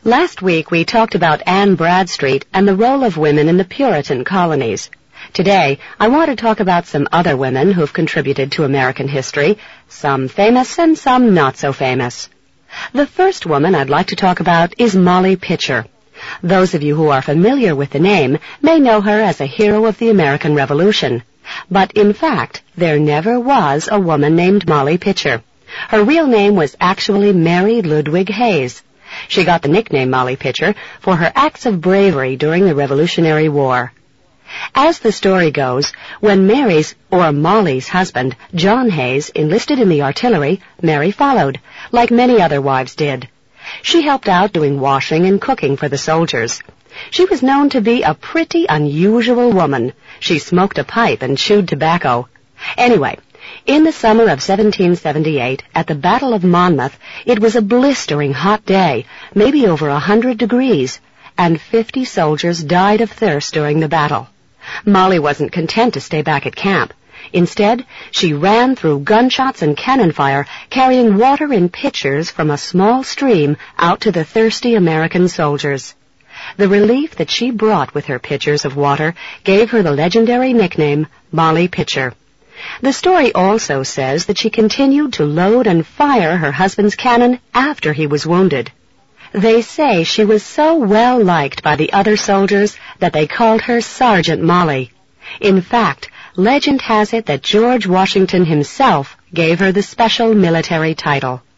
Last week we talked about Anne Bradstreet and the role of women in the Puritan colonies. Today, I want to talk about some other women who've contributed to American history, some famous and some not so famous. The first woman I'd like to talk about is Molly Pitcher. Those of you who are familiar with the name may know her as a hero of the American Revolution. But in fact, there never was a woman named Molly Pitcher. Her real name was actually Mary Ludwig Hayes. She got the nickname Molly Pitcher for her acts of bravery during the Revolutionary War. As the story goes, when Mary's, or Molly's husband, John Hayes, enlisted in the artillery, Mary followed, like many other wives did. She helped out doing washing and cooking for the soldiers. She was known to be a pretty unusual woman. She smoked a pipe and chewed tobacco. Anyway, in the summer of 1778, at the Battle of Monmouth, it was a blistering hot day, maybe over 100 degrees, and 50 soldiers died of thirst during the battle. Molly wasn't content to stay back at camp. Instead, she ran through gunshots and cannon fire, carrying water in pitchers from a small stream out to the thirsty American soldiers. The relief that she brought with her pitchers of water gave her the legendary nickname Molly Pitcher. The story also says that she continued to load and fire her husband's cannon after he was wounded. They say she was so well liked by the other soldiers that they called her Sergeant Molly. In fact, legend has it that George Washington himself gave her the special military title.